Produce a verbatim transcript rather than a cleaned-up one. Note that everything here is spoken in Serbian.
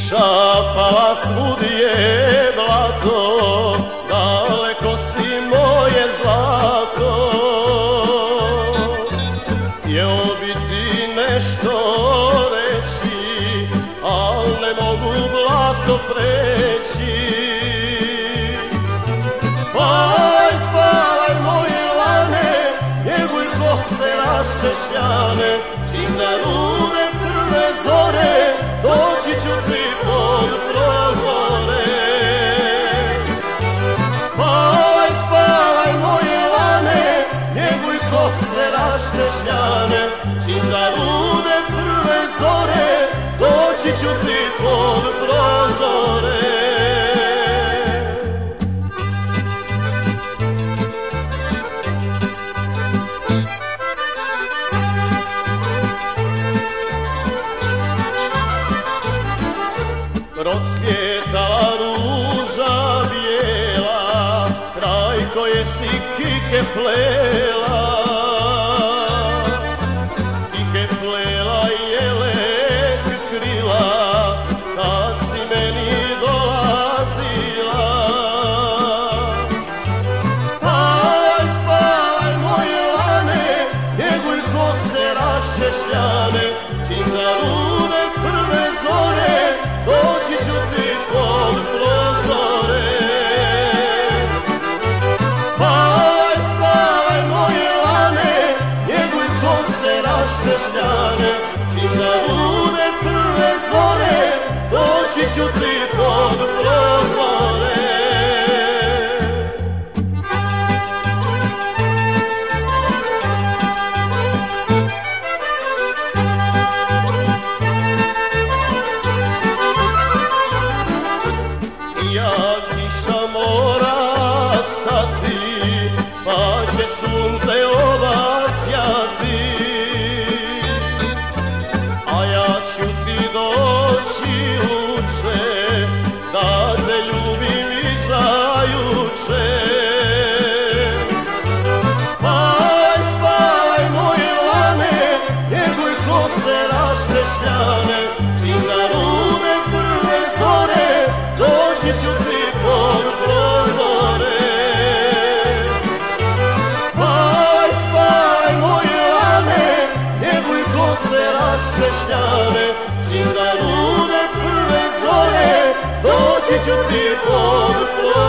Šapala svud je blato, daleko si moje zlato. Htjeo bi ti nešto reći, al ne mogu blato preći. Spavaj, spavaj moje lane, njeguj kose raščešljane, čim narude prve zore, doći ću ti pod prozore. Spavaj, spavaj moje lane, njeguj kose raščešljane, čim narude prve zore, doći ću ti pod prozore. Procvjetala ruža bijela, kraj koje si kike plela. Kike plela jelek krila, kad si meni dolazila. Spavaj, spavaj moje lane, njeguj kose raščešljane, čim zarude prve zore, doći ću ti pod prozore. Spavaj, spavaj moje lane, njeguj kose raščešljane, čim zarude prve zore, doći ću ti pod prozore. Ja kiša mora stati, pa će sunce obasjati, a ja ću ti doći uče, da te ljubim i zajuče. Spavaj, spavaj moje lane, njeguj kose raščešljane, čim narude prve zore, doći ću ti pod prozore. Spavaj, spavaj moje lane, njeguj kose raščešljane, čim narude prve zore, doći ću ti pod prozore.